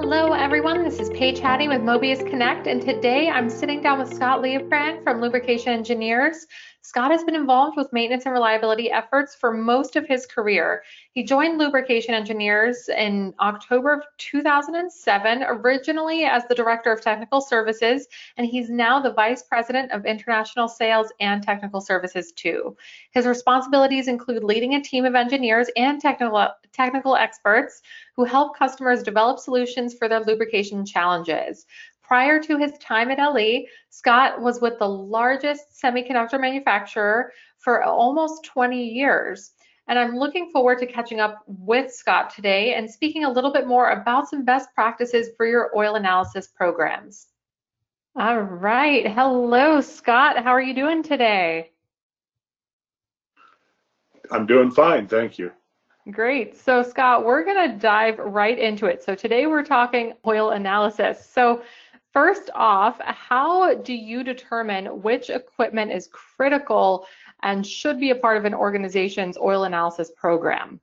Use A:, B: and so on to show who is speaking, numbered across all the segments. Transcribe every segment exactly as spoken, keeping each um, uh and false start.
A: Hello everyone, this is Paige Hattie with Mobius Connect, and today I'm sitting down with Scott Liebrandt from Lubrication Engineers. Scott has been involved with maintenance and reliability efforts for most of his career. He joined Lubrication Engineers in October of two thousand seven, originally as the Director of Technical Services, and he's now the Vice President of International Sales and Technical Services too. His responsibilities include leading a team of engineers and technical, technical experts who help customers develop solutions for their lubrication challenges. Prior to his time at L E, Scott was with the largest semiconductor manufacturer for almost twenty years. And I'm looking forward to catching up with Scott today and speaking a little bit more about some best practices for your oil analysis programs. All right. Hello, Scott. How are you doing today?
B: I'm doing fine, thank you.
A: Great. So Scott, we're going to dive right into it. So today we're talking oil analysis. So first off, how do you determine which equipment is critical and should be a part of an organization's oil analysis program?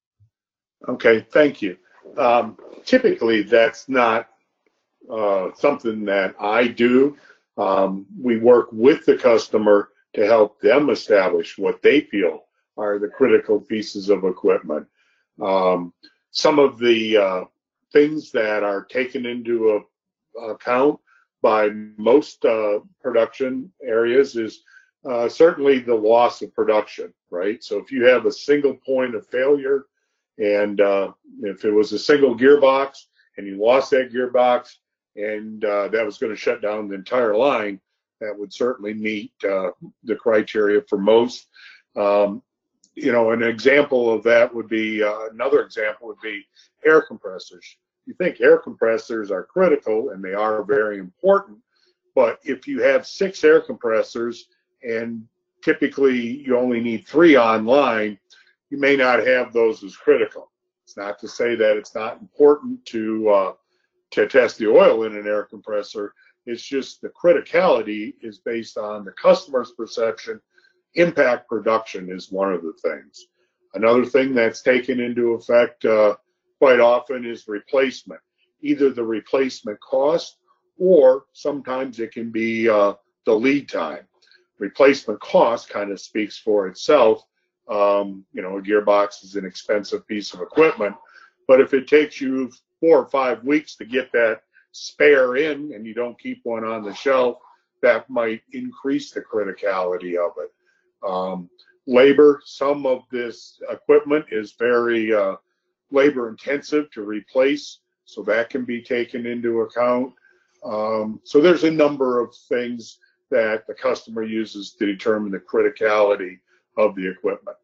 B: Okay, thank you. Um, typically, that's not uh, something that I do. Um, we work with the customer to help them establish what they feel are the critical pieces of equipment. Um, some of the uh, things that are taken into a, account by most uh, production areas is uh, certainly the loss of production, right? So if you have a single point of failure, and uh, if it was a single gearbox and you lost that gearbox and uh, that was going to shut down the entire line, that would certainly meet uh, the criteria for most. Um, You know, an example of that would be, uh, another example would be air compressors. You think air compressors are critical, and they are very important, but if you have six air compressors and typically you only need three online, you may not have those as critical. It's not to say that it's not important to, uh, to test the oil in an air compressor. It's just the criticality is based on the customer's perception. Impact production is one of the things. Another thing that's taken into effect uh, quite often is replacement, either the replacement cost or sometimes it can be uh, the lead time. Replacement cost kind of speaks for itself. Um, you know, a gearbox is an expensive piece of equipment, but if it takes you four or five weeks to get that spare in and you don't keep one on the shelf, that might increase the criticality of it. Um, labor, some of this equipment is very uh, labor intensive to replace, so that can be taken into account. Um, so there's a number of things that the customer uses to determine the criticality of the equipment.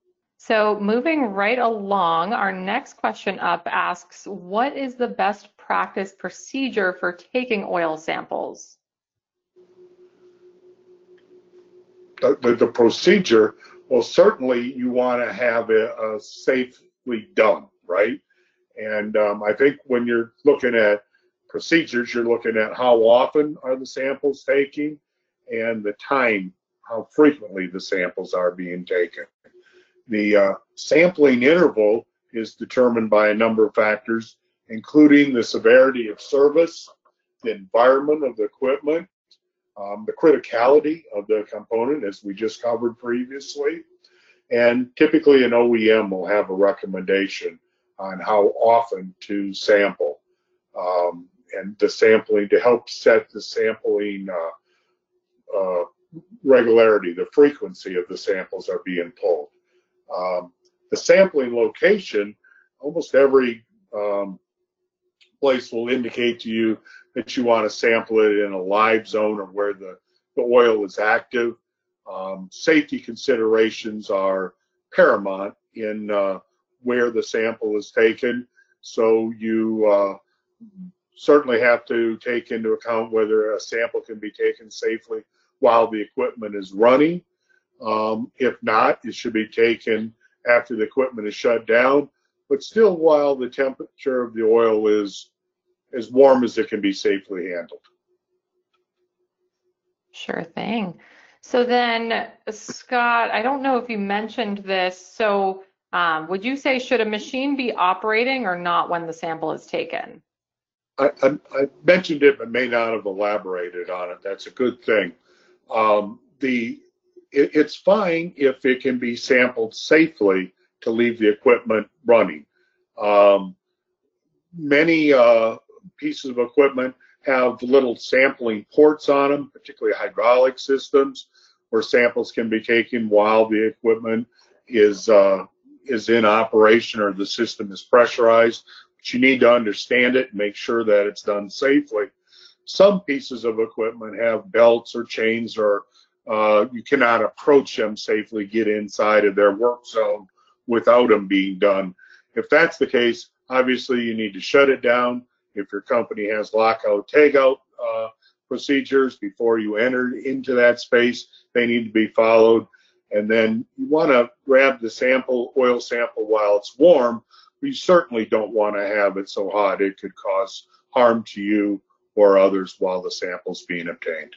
A: So moving right along, our next question up asks, what is the best practice procedure for taking oil samples?
B: The, the, the procedure, well, certainly you want to have it uh, safely done, right? And um, I think when you're looking at procedures, you're looking at how often are the samples taken and the time, how frequently the samples are being taken. The uh, sampling interval is determined by a number of factors, including the severity of service, the environment of the equipment, Um, the criticality of the component, as we just covered previously. And typically an O E M will have a recommendation on how often to sample, um, and the sampling to help set the sampling uh, uh, regularity, the frequency of the samples are being pulled. Um, the sampling location, almost every um, place will indicate to you that you want to sample it in a live zone or where the, the oil is active. Um, safety considerations are paramount in uh, where the sample is taken. So you uh, certainly have to take into account whether a sample can be taken safely while the equipment is running. Um, if not, it should be taken after the equipment is shut down, but still while the temperature of the oil is as warm as it can be safely handled.
A: Sure thing. So then, Scott, I don't know if you mentioned this. So um, would you say should a machine be operating or not when the sample is taken?
B: I, I, I mentioned it, but may not have elaborated on it. That's a good thing. Um, the it, it's fine if it can be sampled safely to leave the equipment running. Um, many uh, pieces of equipment have little sampling ports on them, particularly hydraulic systems, where samples can be taken while the equipment is uh, is in operation or the system is pressurized. But you need to understand it and make sure that it's done safely. Some pieces of equipment have belts or chains, or uh, you cannot approach them safely, get inside of their work zone without them being done. If that's the case, obviously you need to shut it down. If your company has lockout, tagout uh, procedures before you enter into that space, they need to be followed. And then you want to grab the sample, oil sample, while it's warm. You certainly don't want to have it so hot it could cause harm to you or others while the sample's being obtained.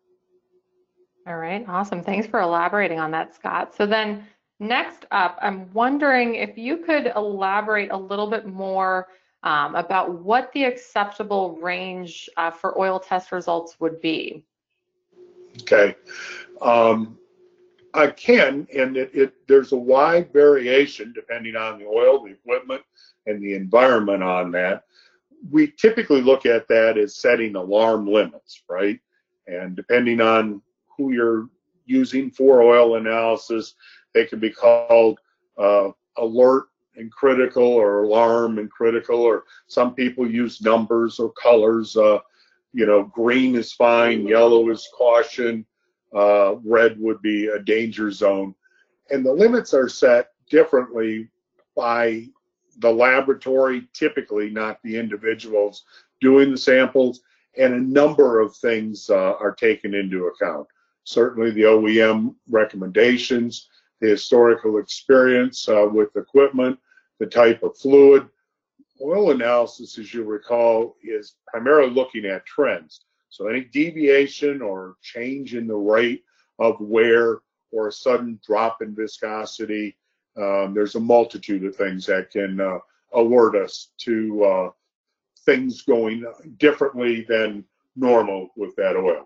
A: All right, awesome. Thanks for elaborating on that, Scott. So then next up, I'm wondering if you could elaborate a little bit more um, about what the acceptable range uh, for oil test results would be.
B: Okay. Um, I can, and it, it, there's a wide variation depending on the oil, the equipment, and the environment on that. We typically look at that as setting alarm limits, right? And depending on who you're using for oil analysis, they can be called uh, alert and critical, or alarm and critical, or some people use numbers or colors. Uh, you know, green is fine, yellow is caution, uh, red would be a danger zone. And the limits are set differently by the laboratory, typically, not the individuals doing the samples, and a number of things uh, are taken into account. Certainly the O E M recommendations, the historical experience uh, with equipment, the type of fluid. Oil analysis, as you recall, is primarily looking at trends. So any deviation or change in the rate of wear or a sudden drop in viscosity, um, there's a multitude of things that can uh, alert us to uh, things going differently than normal with that oil.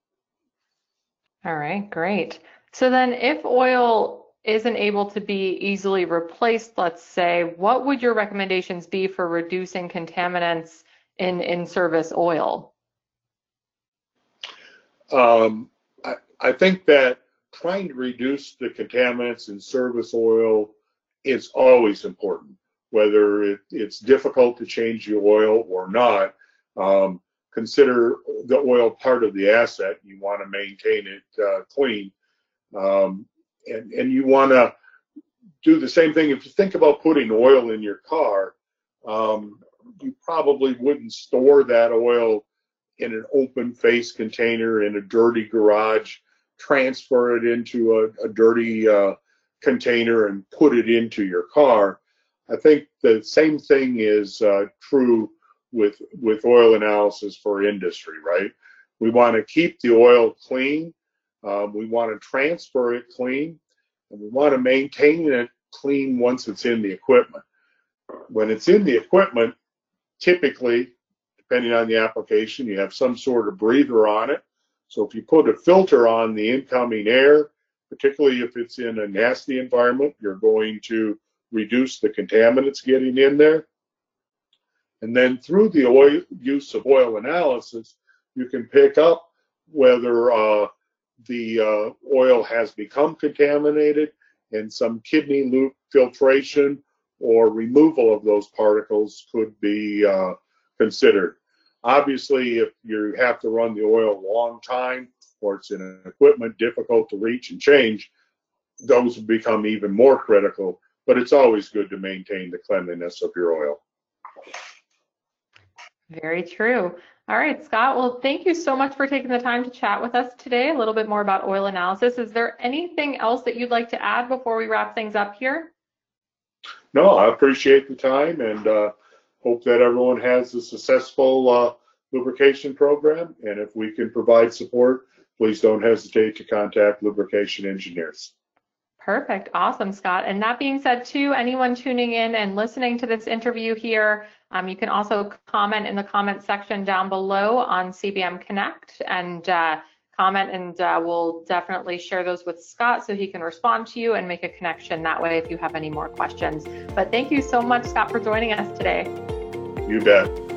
A: All right, great. So then if oil isn't able to be easily replaced, let's say, what would your recommendations be for reducing contaminants in in-service oil?
B: Um, I, I think that trying to reduce the contaminants in service oil is always important, whether it, it's difficult to change the oil or not. Um, consider the oil part of the asset. You want to maintain it uh, clean. Um, and, and you want to do the same thing. If you think about putting oil in your car, um, you probably wouldn't store that oil in an open face container in a dirty garage, transfer it into a, a dirty uh, container and put it into your car. I think the same thing is uh, true with, with oil analysis for industry, right? We want to keep the oil clean. Um, we want to transfer it clean, and we want to maintain it clean once it's in the equipment. When it's in the equipment, typically, depending on the application, you have some sort of breather on it. So if you put a filter on the incoming air, particularly if it's in a nasty environment, you're going to reduce the contaminants getting in there. And then through the oil, use of oil analysis, you can pick up whether uh, the uh, oil has become contaminated, and some kidney loop filtration or removal of those particles could be uh, considered. Obviously, if you have to run the oil a long time, or it's in an equipment difficult to reach and change, those will become even more critical, but it's always good to maintain the cleanliness of your oil.
A: Very true. All right, Scott, well, thank you so much for taking the time to chat with us today, a little bit more about oil analysis. Is there anything else that you'd like to add before we wrap things up here?
B: No, I appreciate the time, and uh, hope that everyone has a successful uh, lubrication program. And if we can provide support, please don't hesitate to contact Lubrication Engineers.
A: Perfect. Awesome, Scott. And that being said, too, anyone tuning in and listening to this interview here, Um, you can also comment in the comment section down below on C B M Connect and uh, comment, and uh, we'll definitely share those with Scott so he can respond to you and make a connection that way if you have any more questions. But thank you so much, Scott, for joining us today.
B: You bet.